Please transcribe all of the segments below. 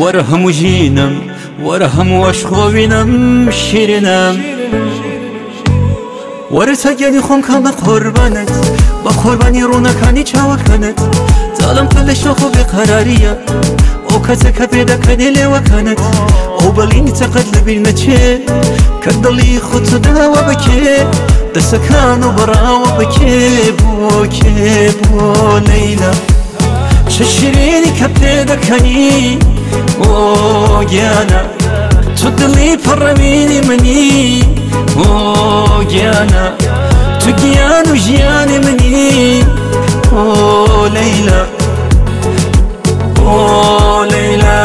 ورهم جينم ورهم واشخوينم شيرنم ورتجاني خون كما قربانت با قرباني رونا كاني چاوكانت ظالم كلش خو بقرارية او كتك بيدا كاني لوكانت او بلين تقد لبينا چه كدلي خط داوا بكي دسكانو براوا بكي بو ليلى ششريني كبيدا كاني او جانا تدلي فرميني مني او جانا تجيان وجيان مني او ليلى او ليلى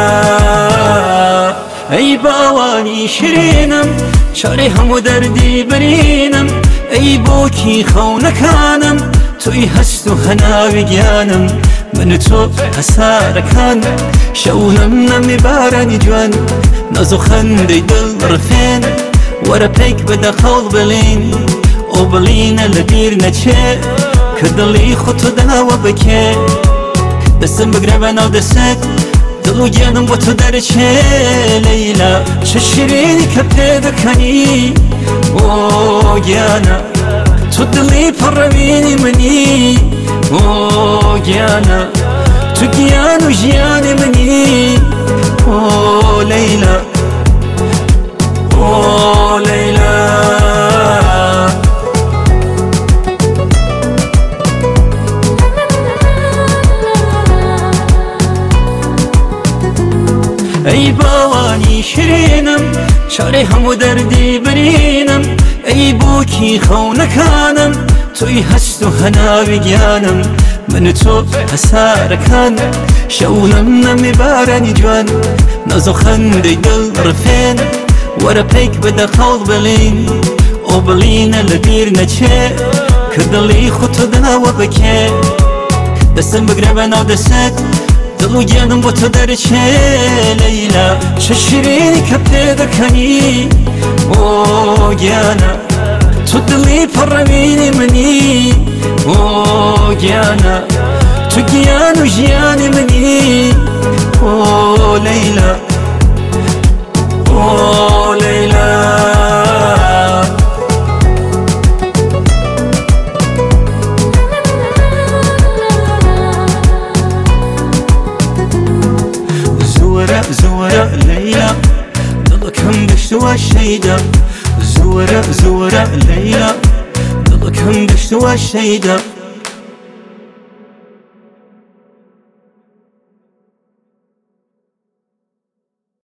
اي باواني شرينم شاري هم دردي برينم اي بوكي خونكانم توي هستو هنا وجيانم من تو هساركان شونم نمي باراني جوان نازو خندي دل رفين ورا بيك بدا خول بلين او بلين لدير نچه كدلي خطو داوا بكي دستم بقربنا ودست دلو جانم بو تو درچه ليلى ششريني كبيدا كاني او جانا تدلي فرميني مني او جانا تجيان وجيان مني او ليلى او ليلى اي باواني شرينم شاري هم دردي برينم اي بوكي خونكانم توي هستو هنا وجيانم من تو هساركان شونم نمي باراني جوان نازو خندي دل رفين ورا بيك بدا خول بلين او بلين لدير نچه كدلي خطو داوا بكي دستم بقربنا ودست دلو جانم بو تو درچه ليلى ششريني كبيدا كاني او جانا تدلي فرميني مني او جانا تجيان وجيان مني او ليلى او ليلى زورة ليلى ضلكم بشتوى الشيدة زورة ليلى ضلكم بشتوى الشيدة